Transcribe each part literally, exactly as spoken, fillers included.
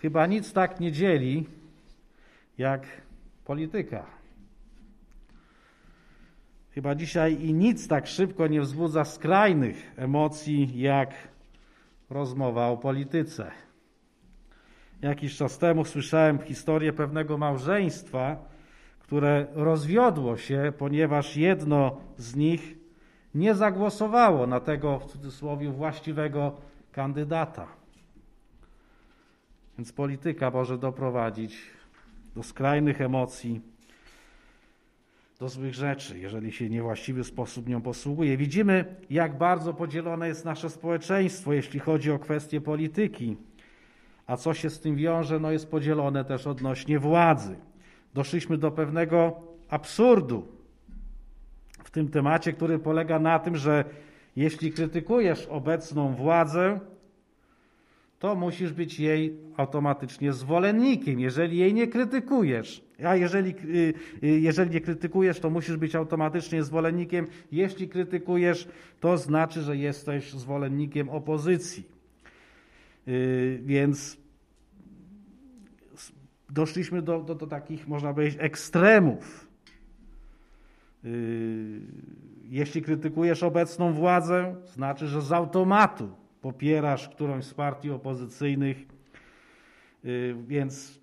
Chyba nic tak nie dzieli jak polityka. Chyba dzisiaj i nic tak szybko nie wzbudza skrajnych emocji jak rozmowa o polityce. Jakiś czas temu słyszałem historię pewnego małżeństwa, które rozwiodło się, ponieważ jedno z nich nie zagłosowało na tego, w cudzysłowie, właściwego kandydata. Więc polityka może doprowadzić do skrajnych emocji, do złych rzeczy, jeżeli się w niewłaściwy sposób nią posługuje. Widzimy, jak bardzo podzielone jest nasze społeczeństwo, jeśli chodzi o kwestie polityki. A co się z tym wiąże? No jest podzielone też odnośnie władzy. Doszliśmy do pewnego absurdu w tym temacie, który polega na tym, że jeśli krytykujesz obecną władzę, to musisz być jej automatycznie zwolennikiem. Jeżeli jej nie krytykujesz, a jeżeli, jeżeli nie krytykujesz, to musisz być automatycznie zwolennikiem. Jeśli krytykujesz, to znaczy, że jesteś zwolennikiem opozycji. Więc doszliśmy do, do, do takich, można powiedzieć, ekstremów. Jeśli krytykujesz obecną władzę, znaczy, że z automatu popierasz którąś z partii opozycyjnych, więc,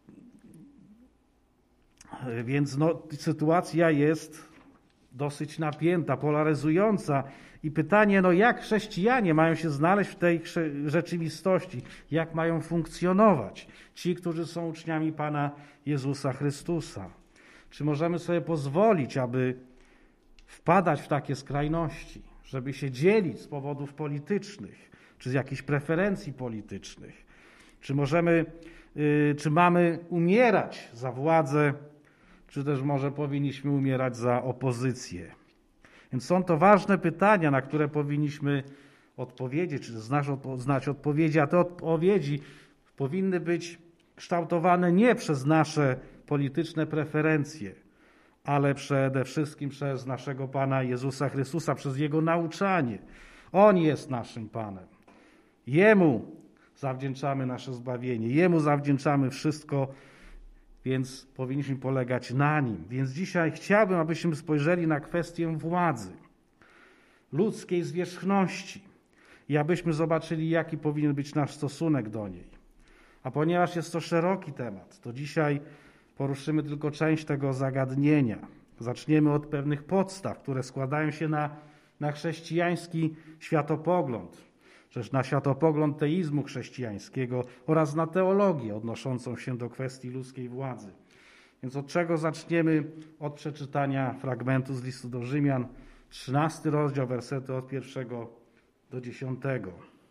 więc no, sytuacja jest dosyć napięta, polaryzująca i pytanie, no jak chrześcijanie mają się znaleźć w tej rzeczywistości, jak mają funkcjonować ci, którzy są uczniami Pana Jezusa Chrystusa. Czy możemy sobie pozwolić, aby wpadać w takie skrajności, żeby się dzielić z powodów politycznych, czy z jakichś preferencji politycznych? Czy możemy, czy mamy umierać za władzę, czy też może powinniśmy umierać za opozycję? Więc są to ważne pytania, na które powinniśmy odpowiedzieć, czy znać odpowiedzi, a te odpowiedzi powinny być kształtowane nie przez nasze polityczne preferencje, ale przede wszystkim przez naszego Pana Jezusa Chrystusa, przez Jego nauczanie. On jest naszym Panem. Jemu zawdzięczamy nasze zbawienie, Jemu zawdzięczamy wszystko, więc powinniśmy polegać na Nim. Więc dzisiaj chciałbym, abyśmy spojrzeli na kwestię władzy, ludzkiej zwierzchności i abyśmy zobaczyli, jaki powinien być nasz stosunek do niej. A ponieważ jest to szeroki temat, to dzisiaj poruszymy tylko część tego zagadnienia. Zaczniemy od pewnych podstaw, które składają się na, na chrześcijański światopogląd, też na światopogląd teizmu chrześcijańskiego oraz na teologię odnoszącą się do kwestii ludzkiej władzy. Więc od czego zaczniemy? Od przeczytania fragmentu z listu do Rzymian, trzynasty rozdział, wersety od pierwszego do dziesiątego.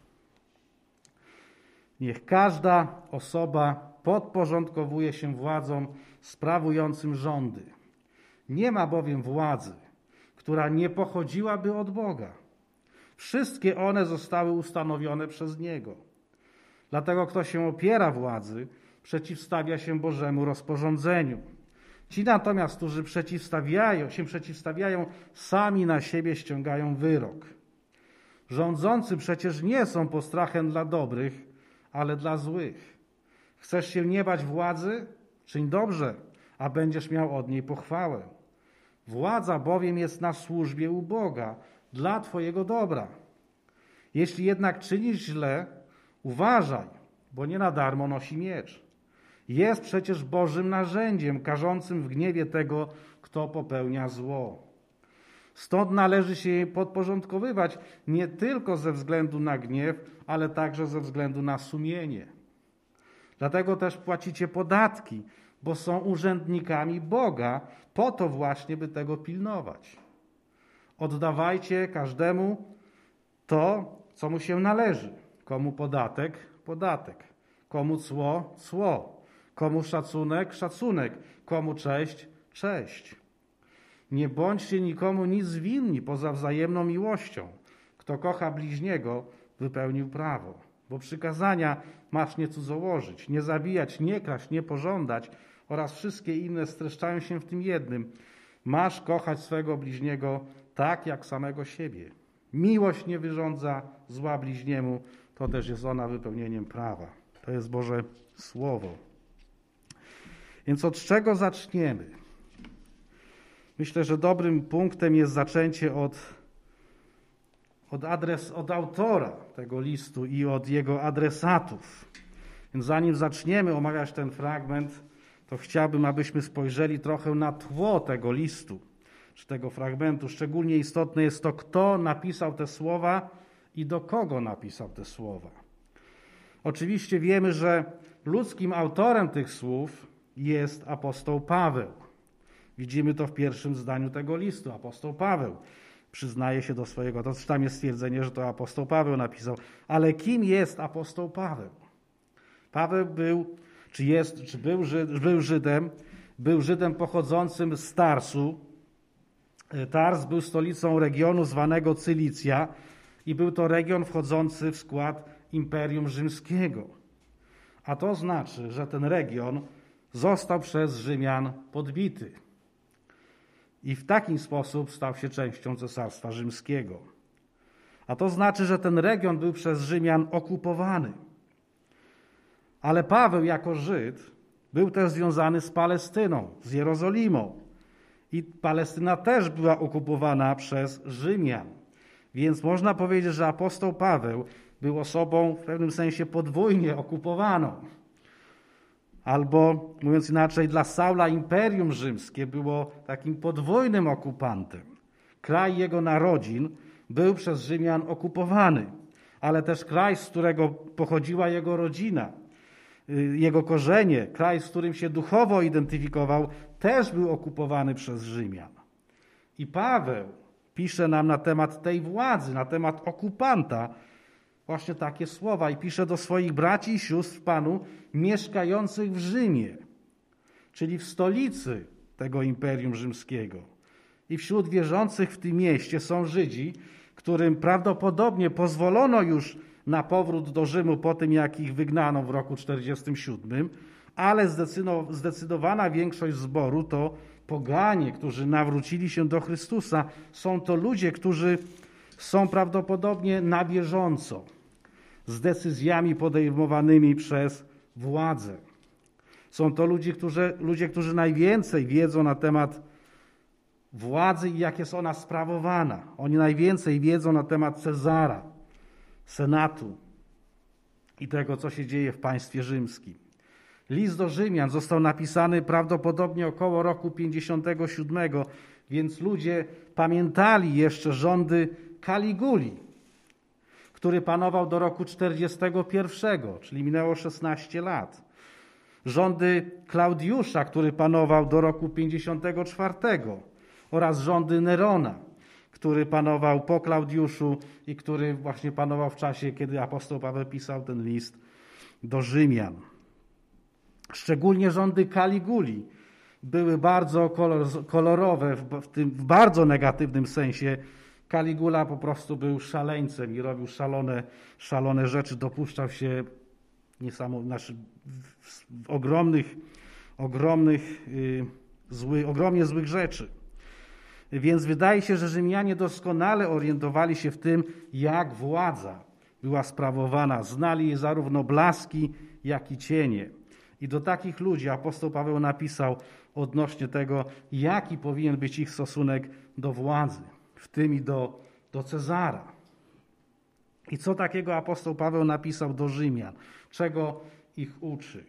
Niech każda osoba podporządkowuje się władzom sprawującym rządy. Nie ma bowiem władzy, która nie pochodziłaby od Boga. Wszystkie one zostały ustanowione przez Niego. Dlatego kto się opiera władzy, przeciwstawia się Bożemu rozporządzeniu. Ci natomiast, którzy przeciwstawiają, się przeciwstawiają, sami na siebie ściągają wyrok. Rządzący przecież nie są postrachem dla dobrych, ale dla złych. Chcesz się nie bać władzy? Czyń dobrze, a będziesz miał od niej pochwałę. Władza bowiem jest na służbie u Boga, dla Twojego dobra. Jeśli jednak czynisz źle, uważaj, bo nie na darmo nosi miecz. Jest przecież Bożym narzędziem, karzącym w gniewie tego, kto popełnia zło. Stąd należy się jej podporządkowywać nie tylko ze względu na gniew, ale także ze względu na sumienie. Dlatego też płacicie podatki, bo są urzędnikami Boga, po to właśnie, by tego pilnować. Oddawajcie każdemu to, co mu się należy. Komu podatek? Podatek. Komu cło? Cło. Komu szacunek? Szacunek. Komu cześć? Cześć. Nie bądźcie nikomu nic winni poza wzajemną miłością. Kto kocha bliźniego, wypełnił prawo. Bo przykazania masz nie cudzołożyć, nie zabijać, nie kraść, nie pożądać oraz wszystkie inne streszczają się w tym jednym. Masz kochać swego bliźniego tak, jak samego siebie. Miłość nie wyrządza zła bliźniemu, to też jest ona wypełnieniem prawa. To jest Boże Słowo. Więc od czego zaczniemy? Myślę, że dobrym punktem jest zaczęcie od, od, adres, od autora tego listu i od jego adresatów. Więc zanim zaczniemy omawiać ten fragment, to chciałbym, abyśmy spojrzeli trochę na tło tego listu, czy tego fragmentu. Szczególnie istotne jest to, kto napisał te słowa i do kogo napisał te słowa. Oczywiście wiemy, że ludzkim autorem tych słów jest apostoł Paweł. Widzimy to w pierwszym zdaniu tego listu. Apostoł Paweł przyznaje się do swojego, to tam jest stwierdzenie, że to apostoł Paweł napisał. Ale kim jest apostoł Paweł? Paweł był, czy jest, czy był, Żyd, był Żydem, był Żydem pochodzącym z Tarsu. Tars był stolicą regionu zwanego Cylicja i był to region wchodzący w skład Imperium Rzymskiego. A to znaczy, że ten region został przez Rzymian podbity i w taki sposób stał się częścią Cesarstwa Rzymskiego. A to znaczy, że ten region był przez Rzymian okupowany. Ale Paweł jako Żyd był też związany z Palestyną, z Jerozolimą. I Palestyna też była okupowana przez Rzymian. Więc można powiedzieć, że apostoł Paweł był osobą w pewnym sensie podwójnie okupowaną. Albo, mówiąc inaczej, dla Saula Imperium Rzymskie było takim podwójnym okupantem. Kraj jego narodzin był przez Rzymian okupowany, ale też kraj, z którego pochodziła jego rodzina, jego korzenie, kraj, z którym się duchowo identyfikował, też był okupowany przez Rzymian. I Paweł pisze nam na temat tej władzy, na temat okupanta właśnie takie słowa i pisze do swoich braci i sióstr w Panu mieszkających w Rzymie, czyli w stolicy tego Imperium Rzymskiego. I wśród wierzących w tym mieście są Żydzi, którym prawdopodobnie pozwolono już na powrót do Rzymu po tym, jak ich wygnano w roku czterdziestym siódmym, ale zdecydowana większość zboru to poganie, którzy nawrócili się do Chrystusa. Są to ludzie, którzy są prawdopodobnie na bieżąco z decyzjami podejmowanymi przez władzę. Są to ludzie, którzy, ludzie, którzy najwięcej wiedzą na temat władzy i jak jest ona sprawowana. Oni najwięcej wiedzą na temat Cezara, Senatu i tego, co się dzieje w państwie rzymskim. List do Rzymian został napisany prawdopodobnie około roku pięćdziesiątego siódmego, więc ludzie pamiętali jeszcze rządy Kaliguli, który panował do roku czterdziestego pierwszego, czyli minęło szesnaście lat. Rządy Klaudiusza, który panował do roku pięćdziesiątego czwartego oraz rządy Nerona, który panował po Klaudiuszu i który właśnie panował w czasie, kiedy apostoł Paweł pisał ten list do Rzymian. Szczególnie rządy Kaliguli były bardzo kolorowe, w, tym, w bardzo negatywnym sensie. Kaligula po prostu był szaleńcem i robił szalone, szalone rzeczy, dopuszczał się niesamo, znaczy, ogromnych, ogromnych, yy, zły, ogromnie złych rzeczy. Więc wydaje się, że Rzymianie doskonale orientowali się w tym, jak władza była sprawowana. Znali jej zarówno blaski, jak i cienie. I do takich ludzi apostoł Paweł napisał odnośnie tego, jaki powinien być ich stosunek do władzy, w tym i do, do Cezara. I co takiego apostoł Paweł napisał do Rzymian? Czego ich uczy?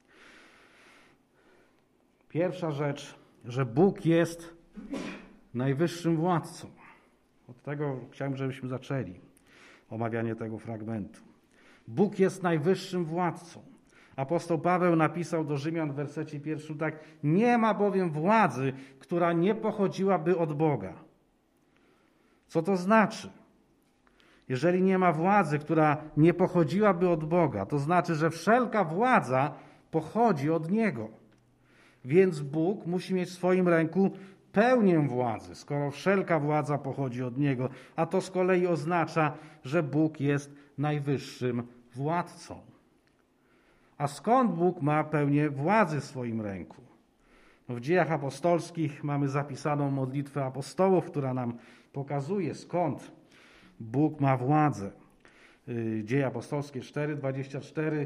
Pierwsza rzecz, że Bóg jest najwyższym władcą. Od tego chciałem, żebyśmy zaczęli omawianie tego fragmentu. Bóg jest najwyższym władcą. Apostoł Paweł napisał do Rzymian w wersecie pierwszym tak: nie ma bowiem władzy, która nie pochodziłaby od Boga. Co to znaczy? Jeżeli nie ma władzy, która nie pochodziłaby od Boga, to znaczy, że wszelka władza pochodzi od Niego. Więc Bóg musi mieć w swoim ręku pełnię władzy, skoro wszelka władza pochodzi od Niego. A to z kolei oznacza, że Bóg jest najwyższym władcą. A skąd Bóg ma pełnię władzy w swoim ręku? No w Dziejach Apostolskich mamy zapisaną modlitwę apostołów, która nam pokazuje, skąd Bóg ma władzę. Dzieje Apostolskie cztery, dwadzieścia cztery.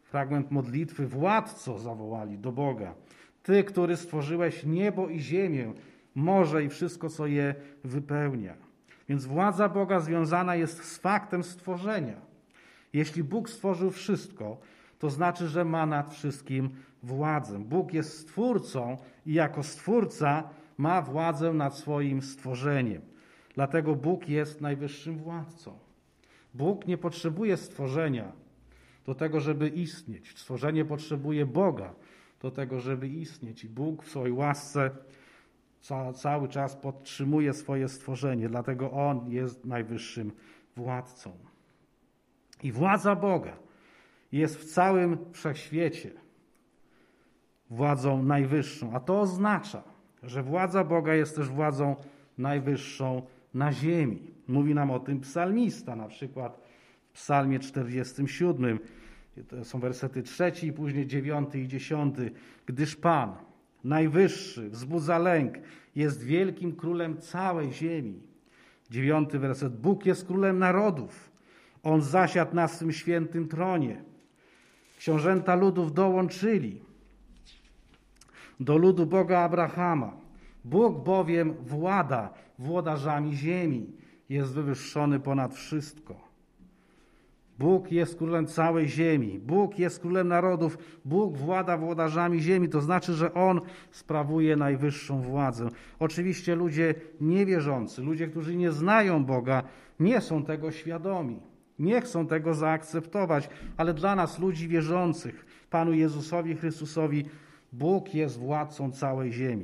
Fragment modlitwy: Władco, zawołali do Boga, Ty, który stworzyłeś niebo i ziemię, morze i wszystko, co je wypełnia. Więc władza Boga związana jest z faktem stworzenia. Jeśli Bóg stworzył wszystko, to znaczy, że ma nad wszystkim władzę. Bóg jest stwórcą i jako stwórca ma władzę nad swoim stworzeniem. Dlatego Bóg jest najwyższym władcą. Bóg nie potrzebuje stworzenia do tego, żeby istnieć. Stworzenie potrzebuje Boga do tego, żeby istnieć. I Bóg w swojej łasce ca- cały czas podtrzymuje swoje stworzenie. Dlatego On jest najwyższym władcą. I władza Boga jest w całym wszechświecie władzą najwyższą. A to oznacza, że władza Boga jest też władzą najwyższą na ziemi. Mówi nam o tym psalmista, na przykład w psalmie czterdziestym siódmym. To są wersety trzeci i później dziewiąty i dziesiąty. Gdyż Pan, najwyższy, wzbudza lęk, jest wielkim królem całej ziemi. Dziewiąty werset. Bóg jest królem narodów. On zasiadł na swym świętym tronie. Książęta ludów dołączyli do ludu Boga Abrahama. Bóg bowiem włada włodarzami ziemi. Jest wywyższony ponad wszystko. Bóg jest królem całej ziemi. Bóg jest królem narodów. Bóg włada włodarzami ziemi. To znaczy, że On sprawuje najwyższą władzę. Oczywiście ludzie niewierzący, ludzie, którzy nie znają Boga, nie są tego świadomi. Nie chcą tego zaakceptować, ale dla nas, ludzi wierzących, Panu Jezusowi Chrystusowi, Bóg jest władcą całej ziemi.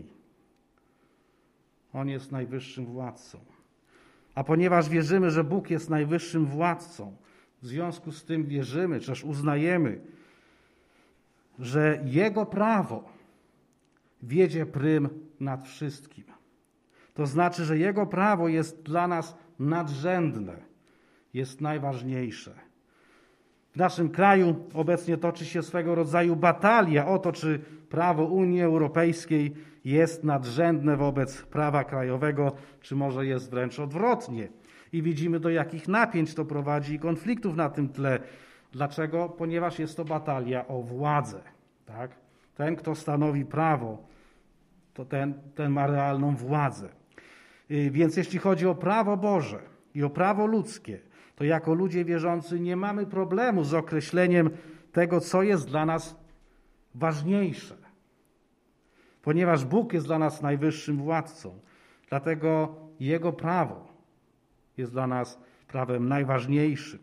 On jest najwyższym władcą. A ponieważ wierzymy, że Bóg jest najwyższym władcą, w związku z tym wierzymy, czy też uznajemy, że Jego prawo wiedzie prym nad wszystkim. To znaczy, że Jego prawo jest dla nas nadrzędne, jest najważniejsze. W naszym kraju obecnie toczy się swego rodzaju batalia o to, czy prawo Unii Europejskiej jest nadrzędne wobec prawa krajowego, czy może jest wręcz odwrotnie. I widzimy, do jakich napięć to prowadzi i konfliktów na tym tle. Dlaczego? Ponieważ jest to batalia o władzę. Tak? Ten, kto stanowi prawo, to ten, ten ma realną władzę. Więc jeśli chodzi o prawo Boże i o prawo ludzkie, to jako ludzie wierzący nie mamy problemu z określeniem tego, co jest dla nas ważniejsze. Ponieważ Bóg jest dla nas najwyższym władcą, dlatego Jego prawo jest dla nas prawem najważniejszym.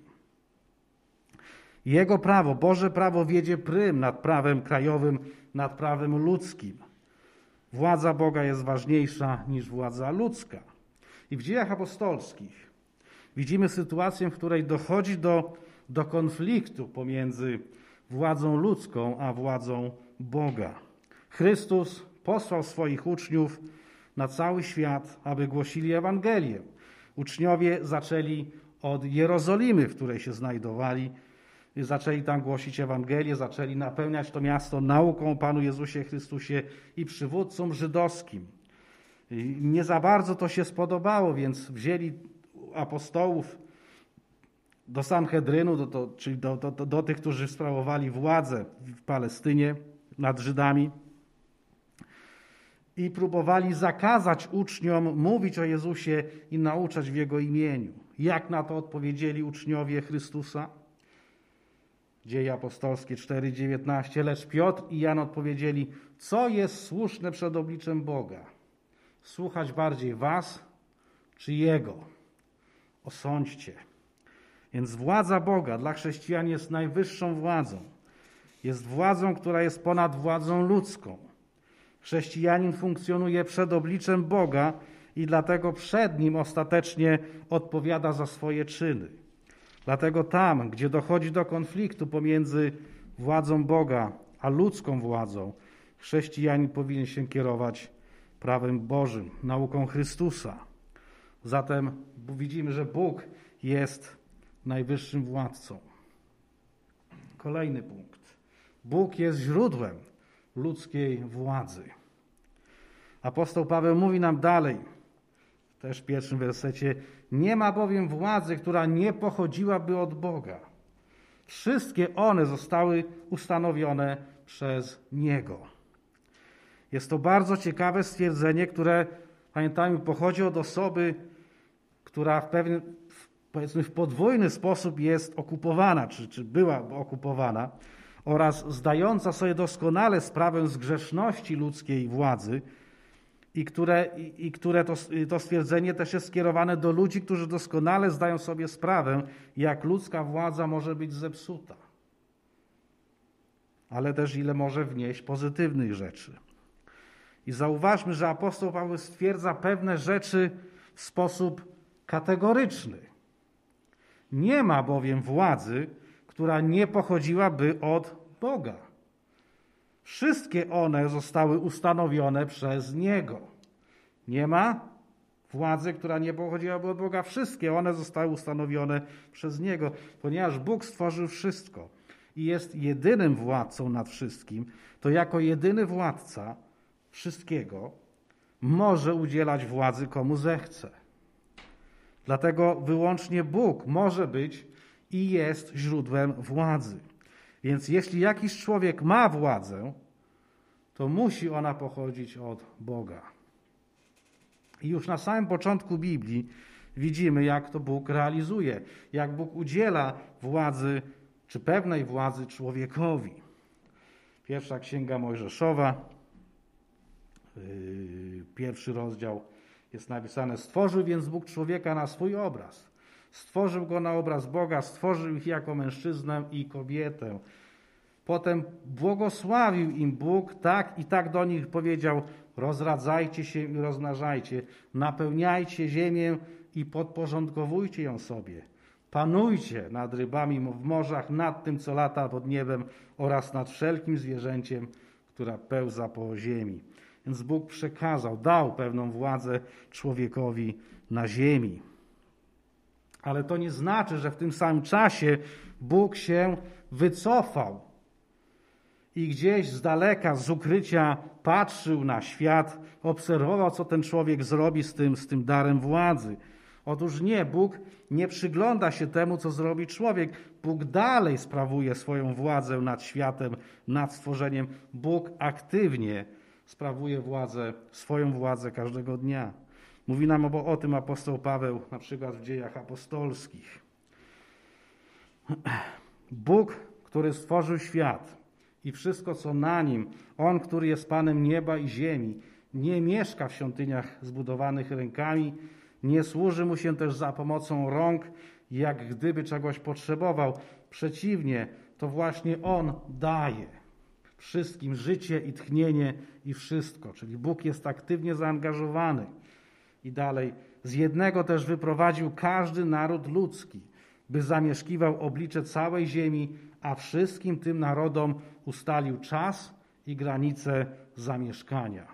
Jego prawo, Boże prawo wiedzie prym nad prawem krajowym, nad prawem ludzkim. Władza Boga jest ważniejsza niż władza ludzka. I w Dziejach Apostolskich widzimy sytuację, w której dochodzi do, do konfliktu pomiędzy władzą ludzką a władzą Boga. Chrystus posłał swoich uczniów na cały świat, aby głosili Ewangelię. Uczniowie zaczęli od Jerozolimy, w której się znajdowali. Zaczęli tam głosić Ewangelię, zaczęli napełniać to miasto nauką o Panu Jezusie Chrystusie i przywódcom żydowskim. Nie za bardzo to się spodobało, więc wzięli apostołów do Sanhedrynu, do, do, czyli do, do, do, do tych, którzy sprawowali władzę w Palestynie nad Żydami i próbowali zakazać uczniom mówić o Jezusie i nauczać w Jego imieniu. Jak na to odpowiedzieli uczniowie Chrystusa? Dzieje apostolskie cztery dziewiętnaście. Lecz Piotr i Jan odpowiedzieli: co jest słuszne przed obliczem Boga? Słuchać bardziej was czy Jego? Osądźcie. Więc władza Boga dla chrześcijan jest najwyższą władzą. Jest władzą, która jest ponad władzą ludzką. Chrześcijanin funkcjonuje przed obliczem Boga i dlatego przed Nim ostatecznie odpowiada za swoje czyny. Dlatego tam, gdzie dochodzi do konfliktu pomiędzy władzą Boga a ludzką władzą, chrześcijanin powinien się kierować prawem Bożym, nauką Chrystusa. Zatem widzimy, że Bóg jest najwyższym władcą. Kolejny punkt. Bóg jest źródłem ludzkiej władzy. Apostoł Paweł mówi nam dalej, też w pierwszym wersecie: nie ma bowiem władzy, która nie pochodziłaby od Boga. Wszystkie one zostały ustanowione przez Niego. Jest to bardzo ciekawe stwierdzenie, które, pamiętajmy, pochodzi od osoby, która w pewien, powiedzmy, w podwójny sposób jest okupowana, czy, czy była okupowana, oraz zdająca sobie doskonale sprawę z grzeszności ludzkiej władzy, i które, i, i które to, to stwierdzenie też jest skierowane do ludzi, którzy doskonale zdają sobie sprawę, jak ludzka władza może być zepsuta, ale też ile może wnieść pozytywnych rzeczy. I zauważmy, że apostoł Paweł stwierdza pewne rzeczy w sposób kategoryczny. Nie ma bowiem władzy, która nie pochodziłaby od Boga. Wszystkie one zostały ustanowione przez Niego. Nie ma władzy, która nie pochodziłaby od Boga. Wszystkie one zostały ustanowione przez Niego, ponieważ Bóg stworzył wszystko i jest jedynym władcą nad wszystkim, to jako jedyny władca wszystkiego może udzielać władzy komu zechce. Dlatego wyłącznie Bóg może być i jest źródłem władzy. Więc jeśli jakiś człowiek ma władzę, to musi ona pochodzić od Boga. I już na samym początku Biblii widzimy, jak to Bóg realizuje, jak Bóg udziela władzy, czy pewnej władzy człowiekowi. Pierwsza Księga Mojżeszowa, yy, pierwszy rozdział jest napisane: stworzył więc Bóg człowieka na swój obraz. Stworzył go na obraz Boga, stworzył ich jako mężczyznę i kobietę. Potem błogosławił im Bóg, tak i tak do nich powiedział: rozradzajcie się i rozmnażajcie, napełniajcie ziemię i podporządkowujcie ją sobie. Panujcie nad rybami w morzach, nad tym, co lata pod niebem oraz nad wszelkim zwierzęciem, która pełza po ziemi. Więc Bóg przekazał, dał pewną władzę człowiekowi na ziemi. Ale to nie znaczy, że w tym samym czasie Bóg się wycofał i gdzieś z daleka, z ukrycia patrzył na świat, obserwował, co ten człowiek zrobi z tym, z tym darem władzy. Otóż nie, Bóg nie przygląda się temu, co zrobi człowiek. Bóg dalej sprawuje swoją władzę nad światem, nad stworzeniem. Bóg aktywnie sprawuje władzę, swoją władzę każdego dnia. Mówi nam o, o tym apostoł Paweł na przykład w Dziejach Apostolskich. Bóg, który stworzył świat i wszystko, co na nim, On, który jest Panem nieba i ziemi, nie mieszka w świątyniach zbudowanych rękami, nie służy Mu się też za pomocą rąk, jak gdyby czegoś potrzebował. Przeciwnie, to właśnie On daje wszystkim życie i tchnienie i wszystko. Czyli Bóg jest aktywnie zaangażowany. I dalej, z jednego też wyprowadził każdy naród ludzki, by zamieszkiwał oblicze całej ziemi, a wszystkim tym narodom ustalił czas i granice zamieszkania.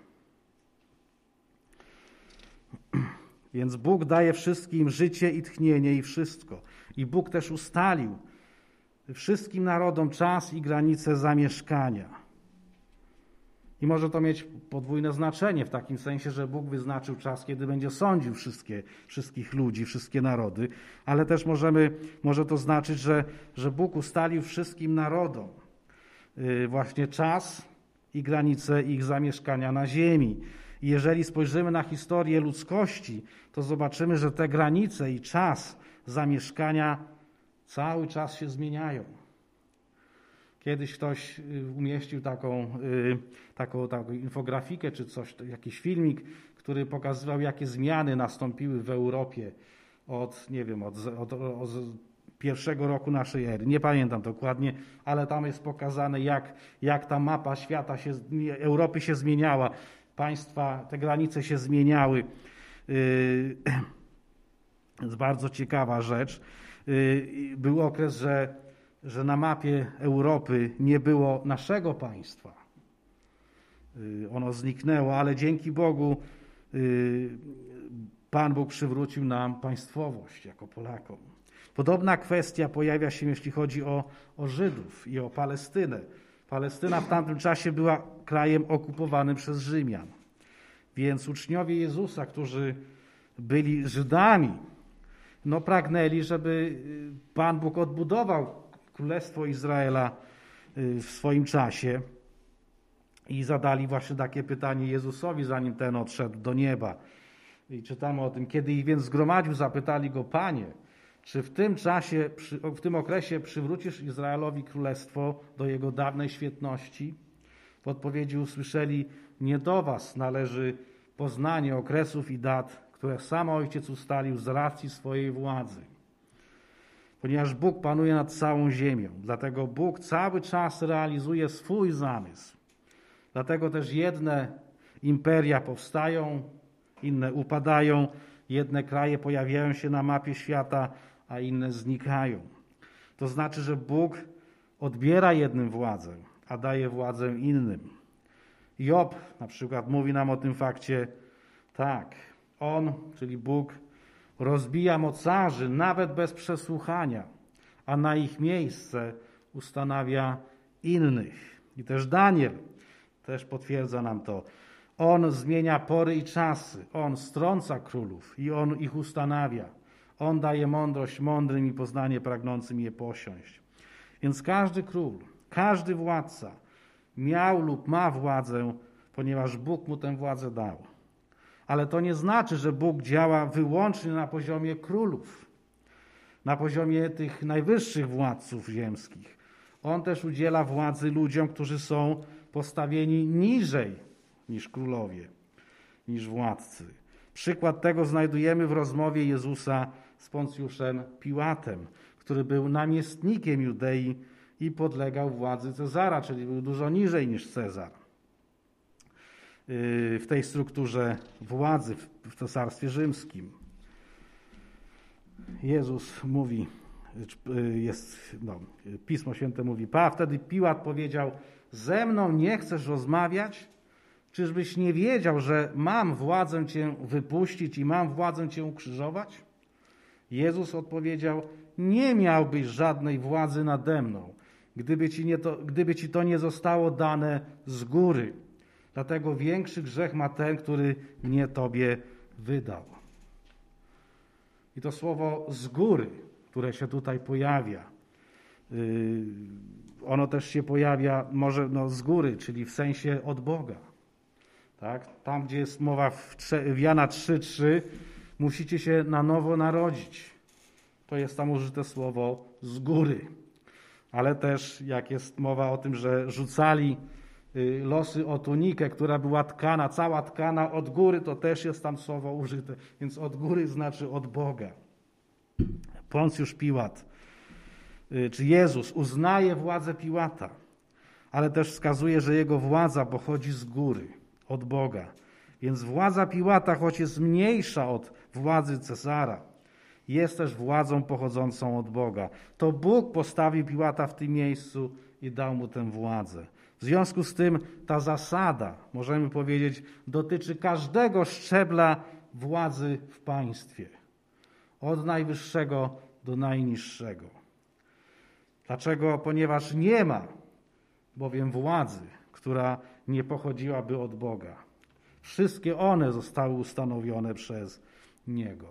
Więc Bóg daje wszystkim życie i tchnienie i wszystko. I Bóg też ustalił wszystkim narodom czas i granice zamieszkania. I może to mieć podwójne znaczenie w takim sensie, że Bóg wyznaczył czas, kiedy będzie sądził wszystkie, wszystkich ludzi, wszystkie narody, ale też możemy, może to znaczyć, że, że Bóg ustalił wszystkim narodom yy, właśnie czas i granice ich zamieszkania na ziemi. I jeżeli spojrzymy na historię ludzkości, to zobaczymy, że te granice i czas zamieszkania cały czas się zmieniają. Kiedyś ktoś umieścił taką, taką, taką infografikę czy coś, jakiś filmik, który pokazywał, jakie zmiany nastąpiły w Europie od, nie wiem, od, od, od pierwszego roku naszej ery. Nie pamiętam dokładnie, ale tam jest pokazane, jak, jak ta mapa świata się, Europy się zmieniała. Państwa, te granice się zmieniały. To jest bardzo ciekawa rzecz. Był okres, że że na mapie Europy nie było naszego państwa. Ono zniknęło, ale dzięki Bogu Pan Bóg przywrócił nam państwowość jako Polakom. Podobna kwestia pojawia się, jeśli chodzi o, o Żydów i o Palestynę. Palestyna w tamtym czasie była krajem okupowanym przez Rzymian. Więc uczniowie Jezusa, którzy byli Żydami, no pragnęli, żeby Pan Bóg odbudował Królestwo Izraela w swoim czasie i zadali właśnie takie pytanie Jezusowi, zanim ten odszedł do nieba. I czytamy o tym, kiedy ich więc zgromadził, zapytali go: Panie, czy w tym czasie, w tym okresie przywrócisz Izraelowi królestwo do jego dawnej świetności? W odpowiedzi usłyszeli: nie do was należy poznanie okresów i dat, które sam Ojciec ustalił z racji swojej władzy. Ponieważ Bóg panuje nad całą ziemią, dlatego Bóg cały czas realizuje swój zamysł. Dlatego też jedne imperia powstają, inne upadają, jedne kraje pojawiają się na mapie świata, a inne znikają. To znaczy, że Bóg odbiera jednym władzę, a daje władzę innym. Job na przykład mówi nam o tym fakcie tak. On, czyli Bóg, rozbija mocarzy nawet bez przesłuchania, a na ich miejsce ustanawia innych. I też Daniel też potwierdza nam to. On zmienia pory i czasy, on strąca królów i on ich ustanawia. On daje mądrość mądrym i poznanie pragnącym je posiąść. Więc każdy król, każdy władca miał lub ma władzę, ponieważ Bóg mu tę władzę dał. Ale to nie znaczy, że Bóg działa wyłącznie na poziomie królów, na poziomie tych najwyższych władców ziemskich. On też udziela władzy ludziom, którzy są postawieni niżej niż królowie, niż władcy. Przykład tego znajdujemy w rozmowie Jezusa z Poncjuszem Piłatem, który był namiestnikiem Judei i podlegał władzy Cezara, czyli był dużo niżej niż Cezar w tej strukturze władzy w Cesarstwie Rzymskim. Jezus mówi, jest, no, Pismo Święte mówi, a wtedy Piłat powiedział: ze mną nie chcesz rozmawiać? Czyżbyś nie wiedział, że mam władzę cię wypuścić i mam władzę cię ukrzyżować? Jezus odpowiedział: nie miałbyś żadnej władzy nade mną, gdyby ci, nie to, gdyby ci to nie zostało dane z góry. Dlatego większy grzech ma ten, który mnie tobie wydał. I to słowo z góry, które się tutaj pojawia, yy, ono też się pojawia może no, z góry, czyli w sensie od Boga. Tak? Tam, gdzie jest mowa w, w Jana trzy trzy, musicie się na nowo narodzić. To jest tam użyte słowo z góry. Ale też jak jest mowa o tym, że rzucali losy o tunikę, która była tkana, cała tkana od góry, to też jest tam słowo użyte. Więc od góry znaczy od Boga. Poncjusz Piłat, czy Jezus uznaje władzę Piłata, ale też wskazuje, że jego władza pochodzi z góry, od Boga. Więc władza Piłata, choć jest mniejsza od władzy Cezara, jest też władzą pochodzącą od Boga. To Bóg postawił Piłata w tym miejscu i dał mu tę władzę. W związku z tym ta zasada, możemy powiedzieć, dotyczy każdego szczebla władzy w państwie. Od najwyższego do najniższego. Dlaczego? Ponieważ nie ma bowiem władzy, która nie pochodziłaby od Boga. Wszystkie one zostały ustanowione przez Niego.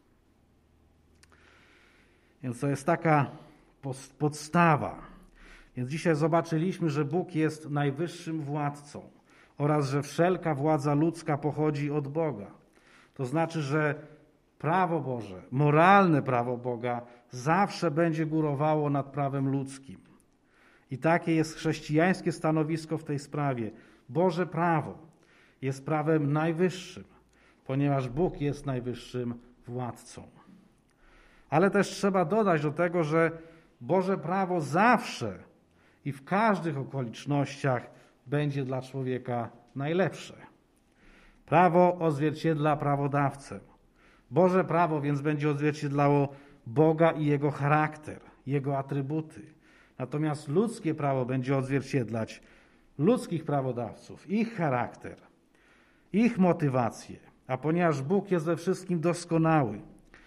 Więc to jest taka podstawa. Więc dzisiaj zobaczyliśmy, że Bóg jest najwyższym władcą oraz, że wszelka władza ludzka pochodzi od Boga. To znaczy, że prawo Boże, moralne prawo Boga zawsze będzie górowało nad prawem ludzkim. I takie jest chrześcijańskie stanowisko w tej sprawie. Boże prawo jest prawem najwyższym, ponieważ Bóg jest najwyższym władcą. Ale też trzeba dodać do tego, że Boże prawo zawsze i w każdych okolicznościach będzie dla człowieka najlepsze. Prawo odzwierciedla prawodawcę. Boże prawo więc będzie odzwierciedlało Boga i Jego charakter, Jego atrybuty. Natomiast ludzkie prawo będzie odzwierciedlać ludzkich prawodawców, ich charakter, ich motywacje. A ponieważ Bóg jest we wszystkim doskonały,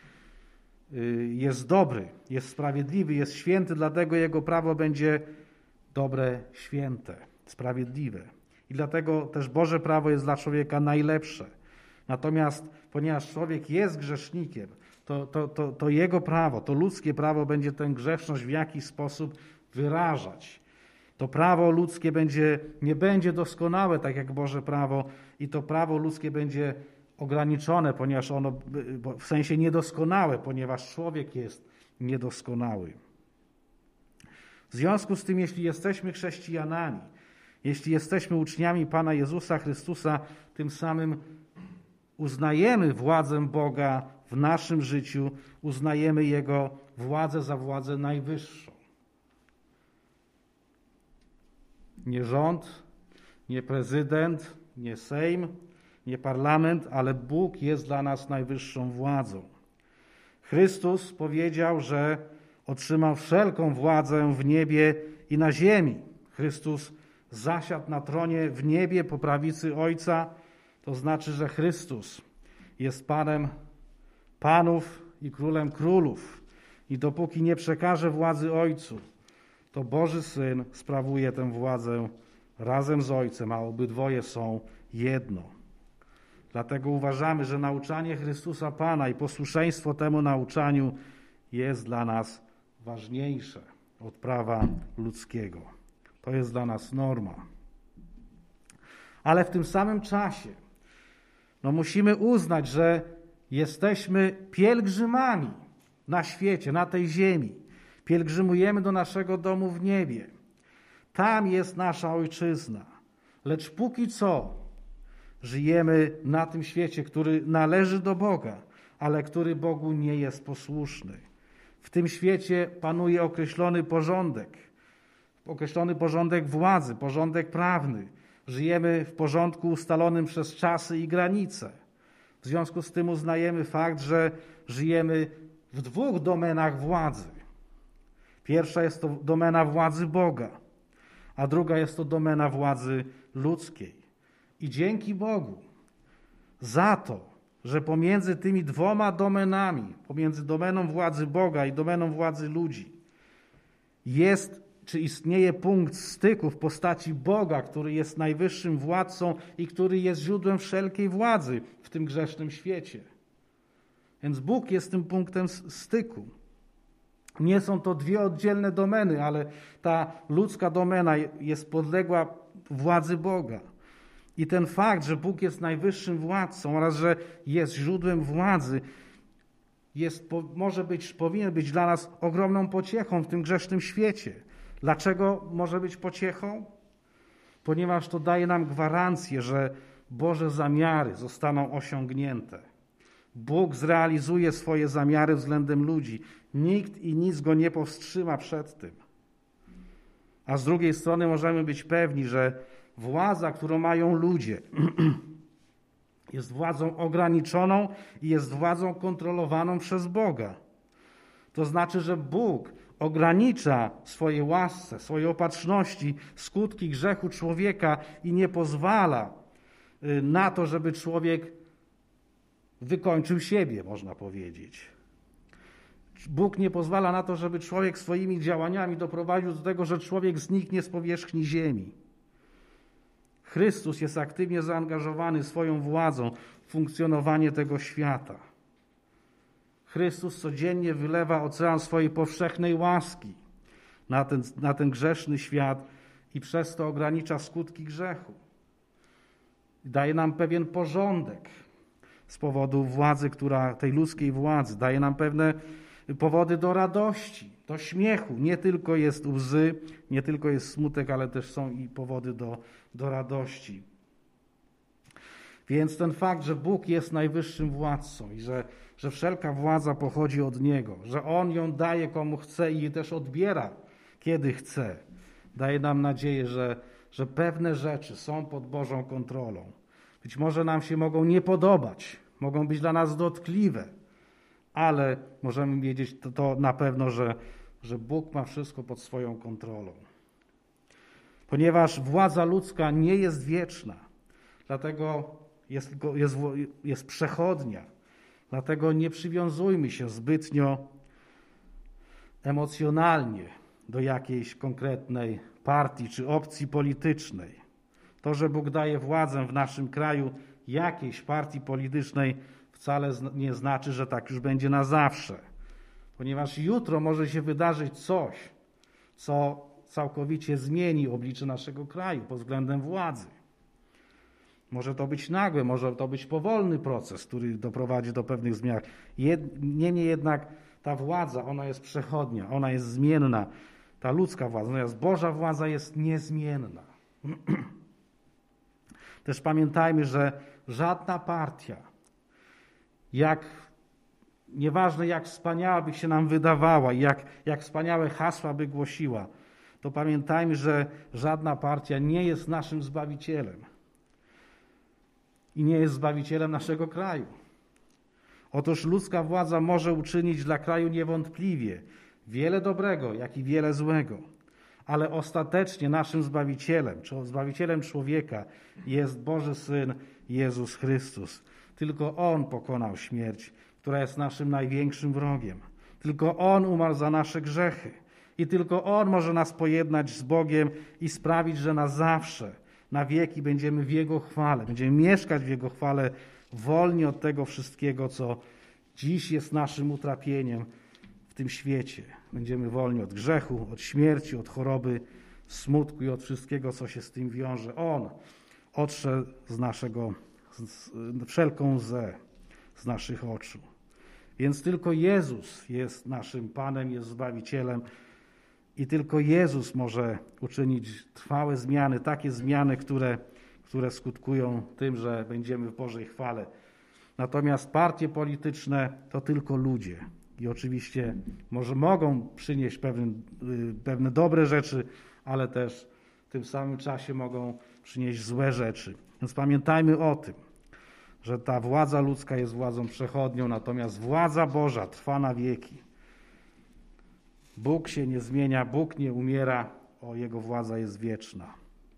jest dobry, jest sprawiedliwy, jest święty, dlatego Jego prawo będzie dobre, święte, sprawiedliwe. I dlatego też Boże prawo jest dla człowieka najlepsze. Natomiast ponieważ człowiek jest grzesznikiem, to, to, to, to jego prawo, to ludzkie prawo będzie tę grzeszność w jakiś sposób wyrażać. To prawo ludzkie będzie, nie będzie doskonałe, tak jak Boże prawo, i to prawo ludzkie będzie ograniczone, ponieważ ono, w sensie niedoskonałe, ponieważ człowiek jest niedoskonały. W związku z tym, jeśli jesteśmy chrześcijanami, jeśli jesteśmy uczniami Pana Jezusa Chrystusa, tym samym uznajemy władzę Boga w naszym życiu, uznajemy Jego władzę za władzę najwyższą. Nie rząd, nie prezydent, nie Sejm, nie parlament, ale Bóg jest dla nas najwyższą władzą. Chrystus powiedział, że otrzymał wszelką władzę w niebie i na ziemi. Chrystus zasiadł na tronie w niebie po prawicy Ojca. To znaczy, że Chrystus jest Panem Panów i Królem Królów. I dopóki nie przekaże władzy Ojcu, to Boży Syn sprawuje tę władzę razem z Ojcem, a obydwoje są jedno. Dlatego uważamy, że nauczanie Chrystusa Pana i posłuszeństwo temu nauczaniu jest dla nas ważniejsze od prawa ludzkiego. To jest dla nas norma. Ale w tym samym czasie no musimy uznać, że jesteśmy pielgrzymami na świecie, na tej ziemi. Pielgrzymujemy do naszego domu w niebie. Tam jest nasza ojczyzna. Lecz póki co żyjemy na tym świecie, który należy do Boga, ale który Bogu nie jest posłuszny. W tym świecie panuje określony porządek, określony porządek władzy, porządek prawny. Żyjemy w porządku ustalonym przez czasy i granice. W związku z tym uznajemy fakt, że żyjemy w dwóch domenach władzy. Pierwsza jest to domena władzy Boga, a druga jest to domena władzy ludzkiej. I dzięki Bogu za to, że pomiędzy tymi dwoma domenami, pomiędzy domeną władzy Boga i domeną władzy ludzi, jest, czy istnieje punkt styku w postaci Boga, który jest najwyższym władcą i który jest źródłem wszelkiej władzy w tym grzesznym świecie. Więc Bóg jest tym punktem styku. Nie są to dwie oddzielne domeny, ale ta ludzka domena jest podległa władzy Boga. I ten fakt, że Bóg jest najwyższym władcą oraz że jest źródłem władzy, jest, może być, powinien być dla nas ogromną pociechą w tym grzesznym świecie. Dlaczego może być pociechą? Ponieważ to daje nam gwarancję, że Boże zamiary zostaną osiągnięte. Bóg zrealizuje swoje zamiary względem ludzi. Nikt i nic Go nie powstrzyma przed tym. A z drugiej strony możemy być pewni, że władza, którą mają ludzie, jest władzą ograniczoną i jest władzą kontrolowaną przez Boga. To znaczy, że Bóg ogranicza swojej łasce, swojej opatrzności skutki grzechu człowieka i nie pozwala na to, żeby człowiek wykończył siebie, można powiedzieć. Bóg nie pozwala na to, żeby człowiek swoimi działaniami doprowadził do tego, że człowiek zniknie z powierzchni ziemi. Chrystus jest aktywnie zaangażowany swoją władzą w funkcjonowanie tego świata. Chrystus codziennie wylewa ocean swojej powszechnej łaski na ten, na ten grzeszny świat i przez to ogranicza skutki grzechu. Daje nam pewien porządek z powodu władzy, która, tej ludzkiej władzy. Daje nam pewne powody do radości, do śmiechu. Nie tylko jest łzy, nie tylko jest smutek, ale też są i powody do, do radości. Więc ten fakt, że Bóg jest najwyższym władcą i że, że wszelka władza pochodzi od Niego, że On ją daje komu chce i też odbiera, kiedy chce, daje nam nadzieję, że, że pewne rzeczy są pod Bożą kontrolą. Być może nam się mogą nie podobać, mogą być dla nas dotkliwe, ale możemy wiedzieć to, to na pewno, że, że Bóg ma wszystko pod swoją kontrolą. Ponieważ władza ludzka nie jest wieczna, dlatego jest, jest, jest przechodnia, dlatego nie przywiązujmy się zbytnio emocjonalnie do jakiejś konkretnej partii czy opcji politycznej. To, że Bóg daje władzę w naszym kraju jakiejś partii politycznej, wcale nie znaczy, że tak już będzie na zawsze. Ponieważ jutro może się wydarzyć coś, co całkowicie zmieni oblicze naszego kraju pod względem władzy. Może to być nagłe, może to być powolny proces, który doprowadzi do pewnych zmian. Niemniej jednak ta władza, ona jest przechodnia, ona jest zmienna. Ta ludzka władza, natomiast Boża władza jest niezmienna. Też pamiętajmy, że żadna partia, jak nieważne jak wspaniała by się nam wydawała, jak, jak wspaniałe hasła by głosiła, to pamiętajmy, że żadna partia nie jest naszym Zbawicielem i nie jest Zbawicielem naszego kraju. Otóż ludzka władza może uczynić dla kraju niewątpliwie wiele dobrego, jak i wiele złego, ale ostatecznie naszym Zbawicielem, czy Zbawicielem człowieka jest Boży Syn Jezus Chrystus. Tylko On pokonał śmierć, która jest naszym największym wrogiem. Tylko On umarł za nasze grzechy i tylko On może nas pojednać z Bogiem i sprawić, że na zawsze, na wieki będziemy w Jego chwale, będziemy mieszkać w Jego chwale, wolni od tego wszystkiego, co dziś jest naszym utrapieniem w tym świecie. Będziemy wolni od grzechu, od śmierci, od choroby, smutku i od wszystkiego, co się z tym wiąże. On otrze z naszego, z, wszelką łzę z naszych oczu. Więc tylko Jezus jest naszym Panem, jest Zbawicielem i tylko Jezus może uczynić trwałe zmiany, takie zmiany, które, które skutkują tym, że będziemy w Bożej chwale. Natomiast partie polityczne to tylko ludzie. I oczywiście może mogą przynieść pewne, pewne dobre rzeczy, ale też w tym samym czasie mogą przynieść złe rzeczy. Więc pamiętajmy o tym, że ta władza ludzka jest władzą przechodnią, natomiast władza Boża trwa na wieki. Bóg się nie zmienia, Bóg nie umiera, o Jego władza jest wieczna.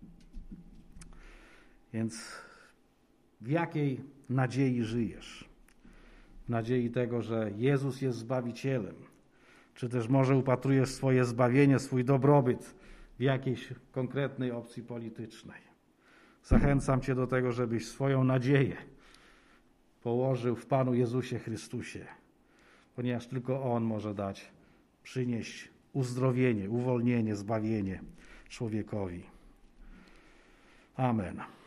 Więc w jakiej nadziei żyjesz? W nadziei tego, że Jezus jest Zbawicielem, czy też może upatrujesz swoje zbawienie, swój dobrobyt w jakiejś konkretnej opcji politycznej. Zachęcam Cię do tego, żebyś swoją nadzieję położył w Panu Jezusie Chrystusie, ponieważ tylko On może dać, przynieść uzdrowienie, uwolnienie, zbawienie człowiekowi. Amen.